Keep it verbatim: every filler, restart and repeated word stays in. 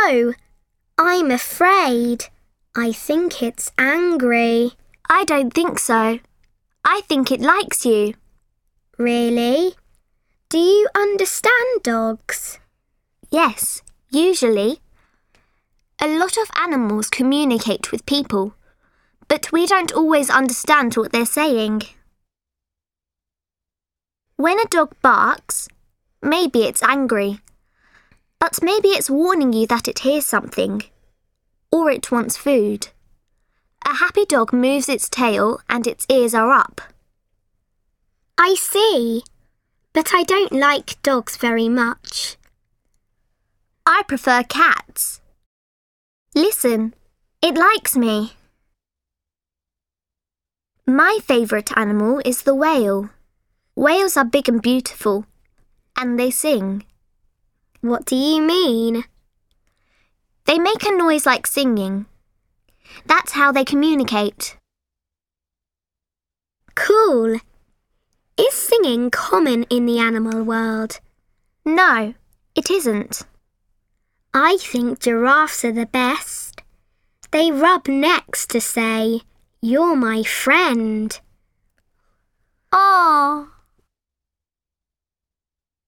No, I'm afraid. I think it's angry. I don't think so. I think it likes you. Really? Do you understand dogs? Yes, usually. A lot of animals communicate with people, but we don't always understand what they're saying. When a dog barks, maybe it's angry, but maybe it's warning you that it hears something, or it wants food. A happy dog moves its tail and its ears are up. I see, but I don't like dogs very much. I prefer cats. Listen, it likes me. My favourite animal is the whale. Whales are big and beautiful, and they sing. What do you mean? They make a noise like singing. That's how they communicate. Cool. Is singing common in the animal world? No, it isn't. I think giraffes are the best. They rub necks to say, "You're my friend." Aww.